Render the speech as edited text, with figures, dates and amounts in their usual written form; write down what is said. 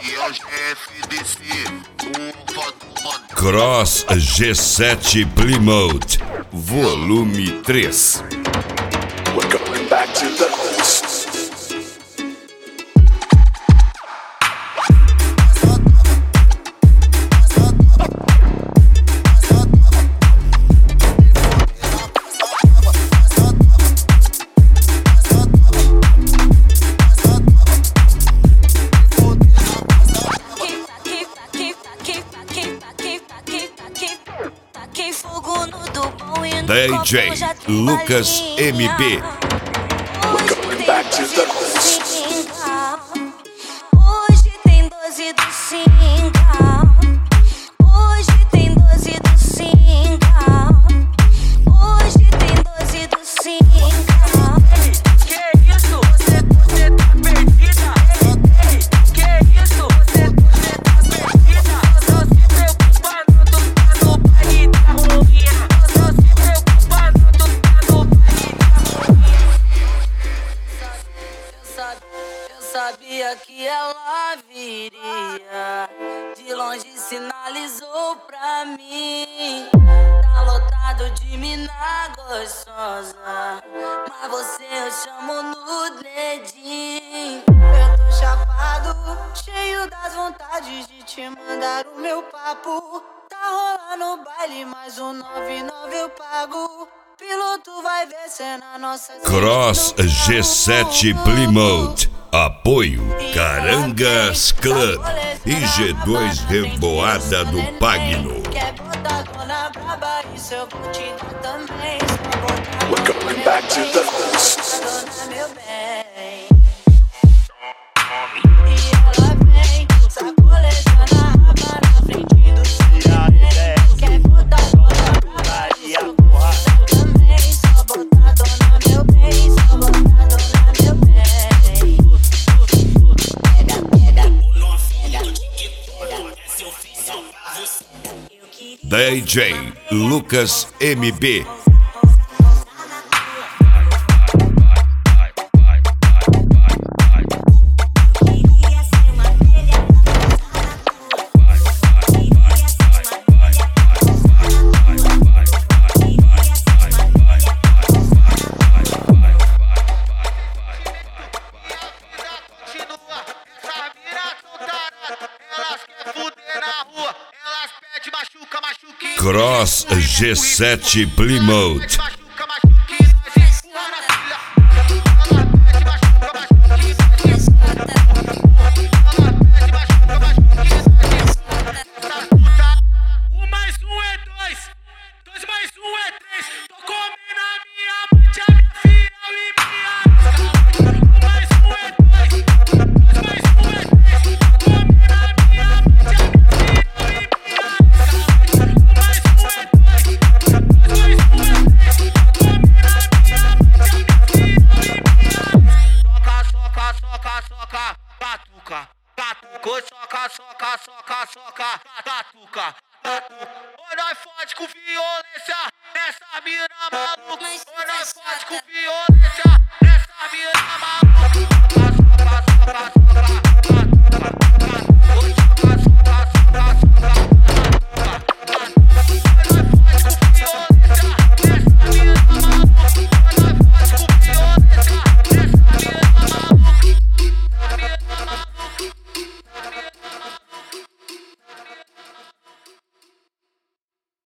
Cross G7 Plymouth, volume 3. We're going back to the coast. DJ Lucas MB. We're going back to the coast. Hoje tem 12 do Singa. Hoje tem 12 do Singa. Hoje tem 12 do Singa. Que isso? Você tá perdida? Que isso? Você tá perdida? Não se preocupa, não, tu tá no baile da ruína. Não se preocupa, não, tu tá no baile da ruína. Eu sabia que ela viria. De longe sinalizou pra mim. Tá lotado de mina gostosa, mas você eu chamo no dedinho. Eu tô chapado, cheio das vontades de te mandar o meu papo. Tá rolando baile, mais um 99 eu pago. Piloto vai ver cê na nossa Cross G7 Plymouth. Apoio Carangas Club e G2 Revoada do Pagno. Quer botar dona braba, isso eu vou te dar também. We're going back to the coast. Dona meu bem. E ela vem, sacolejando a raba na frente do cinema. Quer botar dona braba, isso eu vou te dar também. Só botar dona meu bem, só botar dona meu bem. DJ Lucas MB. Cross G7 Plymouth. Soca, batuca. Ou nós fode com violência nessa mina maluca. Ou nós fode com violência.